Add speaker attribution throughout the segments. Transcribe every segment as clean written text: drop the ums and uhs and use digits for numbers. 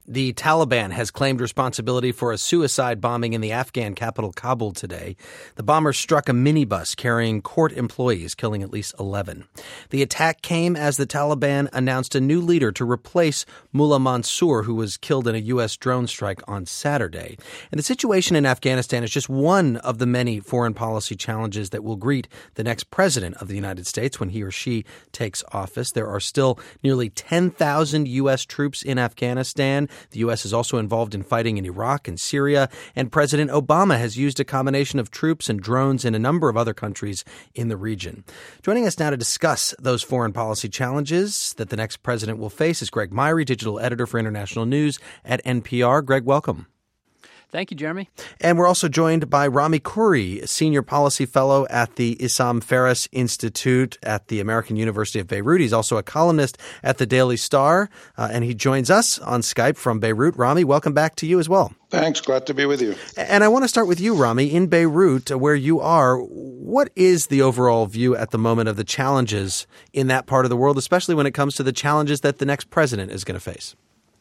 Speaker 1: The Taliban has claimed responsibility for a suicide bombing in the Afghan capital, Kabul, today. The bombers struck a minibus carrying court employees, killing at least 11. The attack came as the Taliban announced a new leader to replace Mullah Mansour, who was killed in a U.S. drone strike on Saturday. And the situation in Afghanistan is just one of the many foreign policy challenges that will greet the next president of the United States when he or she takes office. There are still nearly 10,000 U.S. troops in Afghanistan. The U.S. is also involved in fighting in Iraq and Syria, and President Obama has used a combination of troops and drones in a number of other countries in the region. Joining us now to discuss those foreign policy challenges that the next president will face is Greg Myrie, digital editor for international news at NPR. Greg, welcome.
Speaker 2: Thank you, Jeremy.
Speaker 1: And we're also joined by Rami Khouri, Senior Policy Fellow at the Issam Ferris Institute at the American University of Beirut. He's also a columnist at the Daily Star, and he joins us on Skype from Beirut. Rami, welcome back to you as well.
Speaker 3: Thanks. Glad to be with you.
Speaker 1: And I want to start with you, Rami. In Beirut, where you are, what is the overall view at the moment of the challenges in that part of the world, especially when it comes to the challenges that the next president is going to face?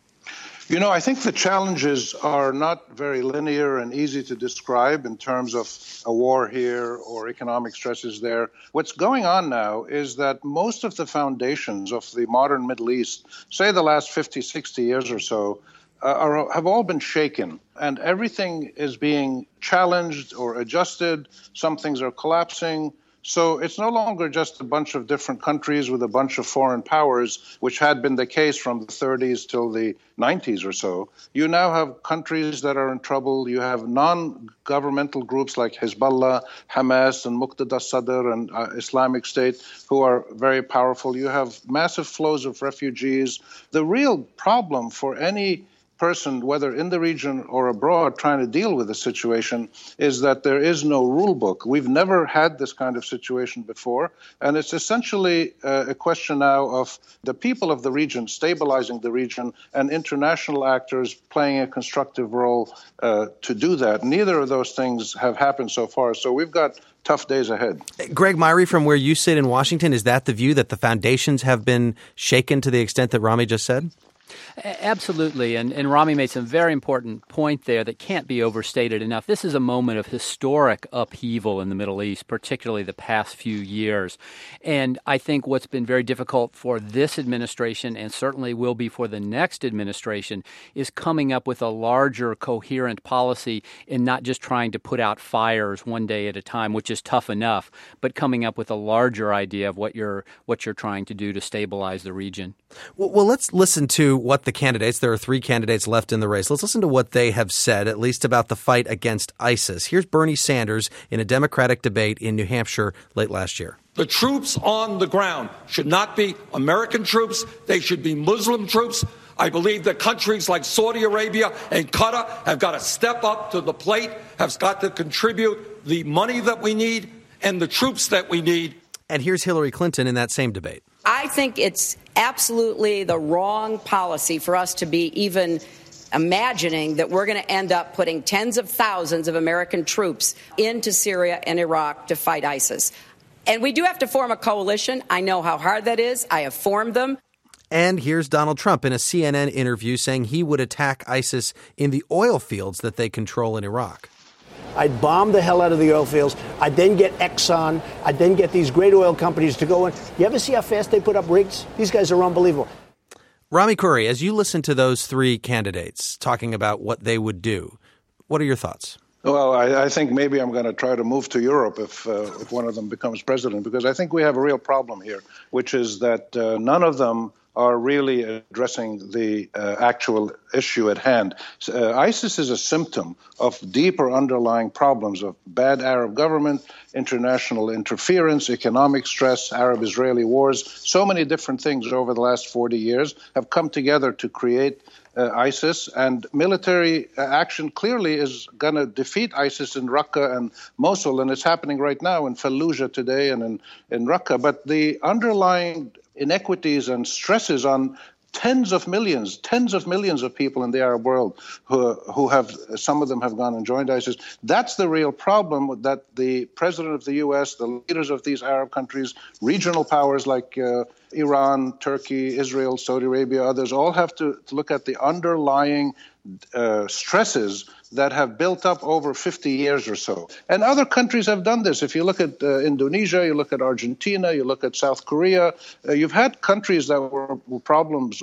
Speaker 3: You know, I think the challenges are not very linear and easy to describe in terms of a war here or economic stresses there. What's going on now is that most of the foundations of the modern Middle East, say the last 50, 60 years or so, have all been shaken, and everything is being challenged or adjusted. Some things are collapsing. So it's no longer just a bunch of different countries with a bunch of foreign powers, which had been the case from the 30s till the 90s or so. You now have countries that are in trouble. You have non-governmental groups like Hezbollah, Hamas, and Muqtada Sadr and Islamic State, who are very powerful. You have massive flows of refugees. The real problem for any person, whether in the region or abroad, trying to deal with the situation is that there is no rule book. We've never had this kind of situation before, and it's essentially a question now of the people of the region stabilizing the region and international actors playing a constructive role to do that. Neither of those things have happened so far, so we've got tough days ahead.
Speaker 1: Greg Myrie, from where you sit in Washington, is that the view that the foundations have been shaken to the extent that Rami just said?
Speaker 2: Absolutely. And Rami made some very important point there that can't be overstated enough. This is a moment of historic upheaval in the Middle East, particularly the past few years. And I think what's been very difficult for this administration, and certainly will be for the next administration, is coming up with a larger, coherent policy and not just trying to put out fires one day at a time, which is tough enough, but coming up with a larger idea of what you're trying to do to stabilize the region.
Speaker 1: Well, let's listen to what the candidates, there are 3 candidates left in the race. Let's listen to what they have said, at least about the fight against ISIS. Here's Bernie Sanders in a Democratic debate in New Hampshire late last year.
Speaker 4: The troops on the ground should not be American troops. They should be Muslim troops. I believe that countries like Saudi Arabia and Qatar have got to step up to the plate, have got to contribute the money that we need and the troops that we need.
Speaker 1: And here's Hillary Clinton in that same debate.
Speaker 5: I think it's absolutely the wrong policy for us to be even imagining that we're going to end up putting tens of thousands of American troops into Syria and Iraq to fight ISIS. And we do have to form a coalition. I know how hard that is. I have formed them.
Speaker 1: And here's Donald Trump in a CNN interview saying he would attack ISIS in the oil fields that they control in Iraq.
Speaker 6: I'd bomb the hell out of the oil fields. I'd then get Exxon. I'd then get these great oil companies to go in. You ever see how fast they put up rigs? These guys are unbelievable.
Speaker 1: Rami Khouri, as you listen to those 3 candidates talking about what they would do, what are your thoughts?
Speaker 3: Well, I think maybe I'm going to try to move to Europe if one of them becomes president, because I think we have a real problem here, which is that none of them are really addressing the actual issue at hand. ISIS is a symptom of deeper underlying problems of bad Arab government, international interference, economic stress, Arab-Israeli wars. So many different things over the last 40 years have come together to create ISIS, and military action clearly is going to defeat ISIS in Raqqa and Mosul, and it's happening right now in Fallujah today and in Raqqa. But the underlying inequities and stresses on tens of millions of people in the Arab world who have, some of them have gone and joined ISIS. That's the real problem that the president of the U.S., the leaders of these Arab countries, regional powers like Iran, Turkey, Israel, Saudi Arabia, others all have to look at the underlying stresses that have built up over 50 years or so. And other countries have done this. If you look at Indonesia, you look at Argentina, you look at South Korea, you've had countries that were problems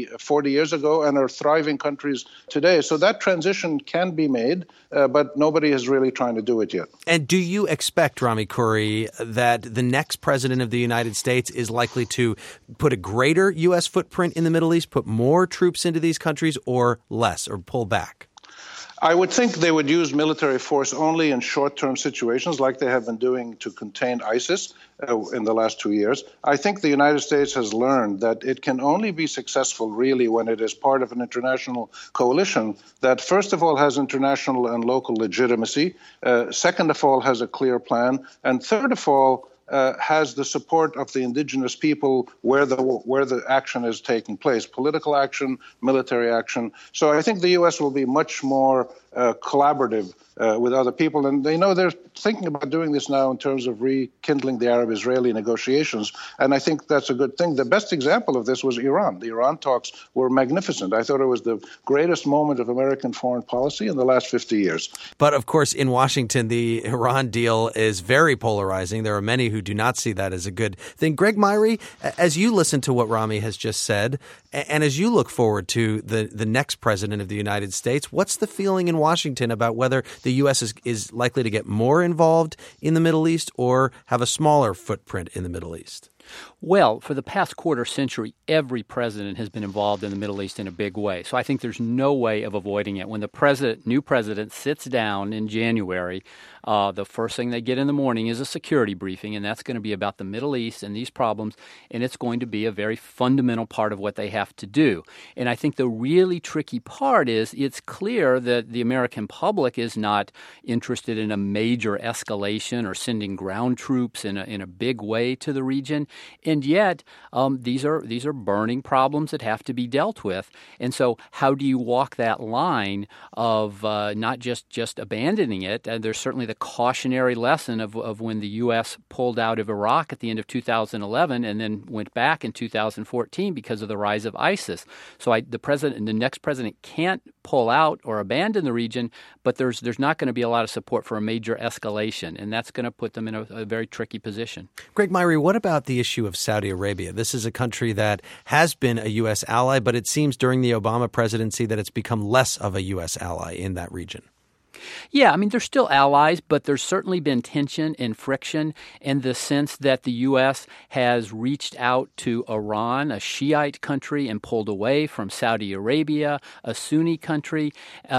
Speaker 3: 40 years ago and are thriving countries today. So that transition can be made, but nobody is really trying to do it yet.
Speaker 1: And do you expect, Rami Khouri, that the next president of the United States is likely to put a greater U.S. footprint in the Middle East, put more troops into these countries, or less, or pull back?
Speaker 3: I would think they would use military force only in short-term situations like they have been doing to contain ISIS in the last 2 years. I think the United States has learned that it can only be successful really when it is part of an international coalition that first of all has international and local legitimacy, second of all has a clear plan, and third of all has the support of the indigenous people where the action is taking place, political action, military action. So I think the U.S. will be much more collaborative with other people. And they know they're thinking about doing this now in terms of rekindling the Arab-Israeli negotiations. And I think that's a good thing. The best example of this was Iran. The Iran talks were magnificent. I thought it was the greatest moment of American foreign policy in the last 50 years.
Speaker 1: But of course, in Washington, the Iran deal is very polarizing. There are many who do not see that as a good thing. Greg Myrie, as you listen to what Rami has just said, and as you look forward to the next president of the United States, what's the feeling in Washington about whether the U.S. is likely to get more involved in the Middle East or have a smaller footprint in the Middle East?
Speaker 2: Well, for the past quarter century, every president has been involved in the Middle East in a big way. So I think there's no way of avoiding it. When the new president sits down in January, the first thing they get in the morning is a security briefing, and that's going to be about the Middle East and these problems, and it's going to be a very fundamental part of what they have to do. And I think the really tricky part is it's clear that the American public is not interested in a major escalation or sending ground troops in a big way to the region. And yet, these are burning problems that have to be dealt with. And so how do you walk that line of not just abandoning it? And there's certainly the cautionary lesson of when the U.S. pulled out of Iraq at the end of 2011 and then went back in 2014 because of the rise of ISIS. So the next president can't pull out or abandon the region, but there's not going to be a lot of support for a major escalation, and that's going to put them in a very tricky position.
Speaker 1: Greg Myrie, what about the issue of Saudi Arabia? This is a country that has been a U.S. ally, but it seems during the Obama presidency that it's become less of a U.S. ally in that region.
Speaker 2: Yeah, I mean, they're still allies, but there's certainly been tension and friction in the sense that the U.S. has reached out to Iran, a Shiite country, and pulled away from Saudi Arabia, a Sunni country.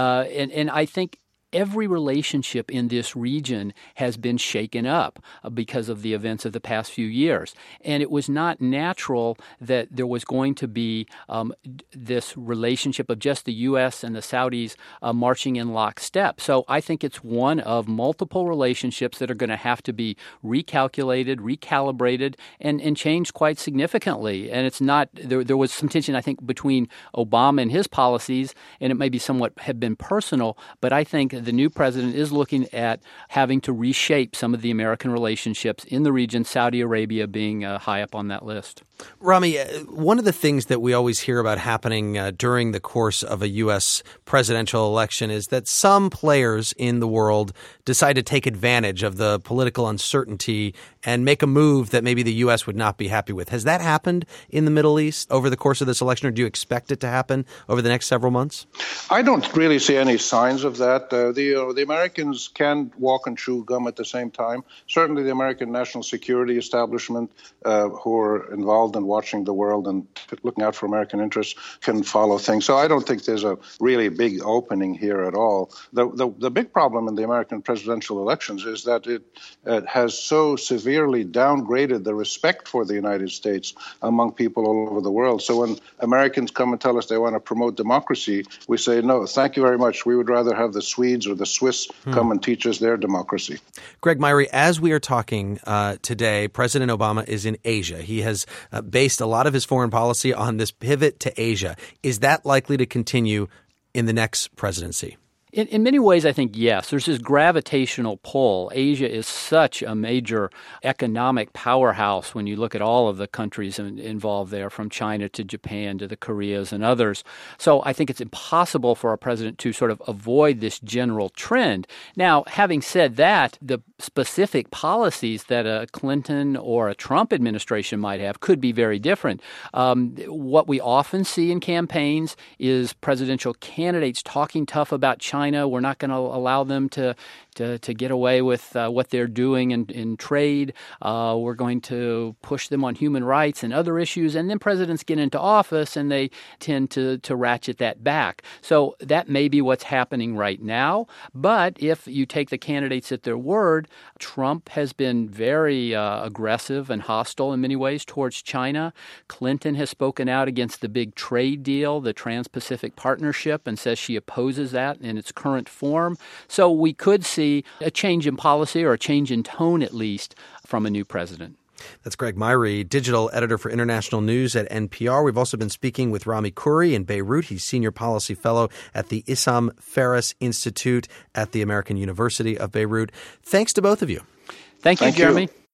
Speaker 2: And I think every relationship in this region has been shaken up because of the events of the past few years. And it was not natural that there was going to be this relationship of just the U.S. and the Saudis marching in lockstep. So I think it's one of multiple relationships that are going to have to be recalculated, recalibrated, and changed quite significantly. And it's not there was some tension, I think, between Obama and his policies, and it may be somewhat have been personal, but I think the new president is looking at having to reshape some of the American relationships in the region, Saudi Arabia being high up on that list.
Speaker 1: Rami, one of the things that we always hear about happening during the course of a U.S. presidential election is that some players in the world decide to take advantage of the political uncertainty and make a move that maybe the U.S. would not be happy with. Has that happened in the Middle East over the course of this election, or do you expect it to happen over the next several months?
Speaker 3: I don't really see any signs of that. The Americans can walk and chew gum at the same time. Certainly the American national security establishment who are involved in watching the world and looking out for American interests can follow things. So I don't think there's a really big opening here at all. The big problem in the American presidential elections is that it has so severely downgraded the respect for the United States among people all over the world. So when Americans come and tell us they want to promote democracy, we say, no, thank you very much. We would rather have the Swedes or the Swiss come and teach us their democracy.
Speaker 1: Greg Myrie, as we are talking today, President Obama is in Asia. He has based a lot of his foreign policy on this pivot to Asia. Is that likely to continue in the next presidency?
Speaker 2: In many ways, I think, yes. There's this gravitational pull. Asia is such a major economic powerhouse when you look at all of the countries involved there, from China to Japan to the Koreas and others. So I think it's impossible for a president to sort of avoid this general trend. Now, having said that, the specific policies that a Clinton or a Trump administration might have could be very different. What we often see in campaigns is presidential candidates talking tough about China. We're not going to allow them to get away with what they're doing in trade. We're going to push them on human rights and other issues. And then presidents get into office and they tend to ratchet that back. So that may be what's happening right now. But if you take the candidates at their word, Trump has been very aggressive and hostile in many ways towards China. Clinton has spoken out against the big trade deal, the Trans-Pacific Partnership, and says she opposes that in its current form. So we could see a change in policy, or a change in tone at least, from a new president.
Speaker 1: That's Greg Myrie, digital editor for international news at NPR. We've also been speaking with Rami Khouri in Beirut. He's senior policy fellow at the Issam Ferris Institute at the American University of Beirut. Thanks to both of you.
Speaker 2: Thank you, Jeremy.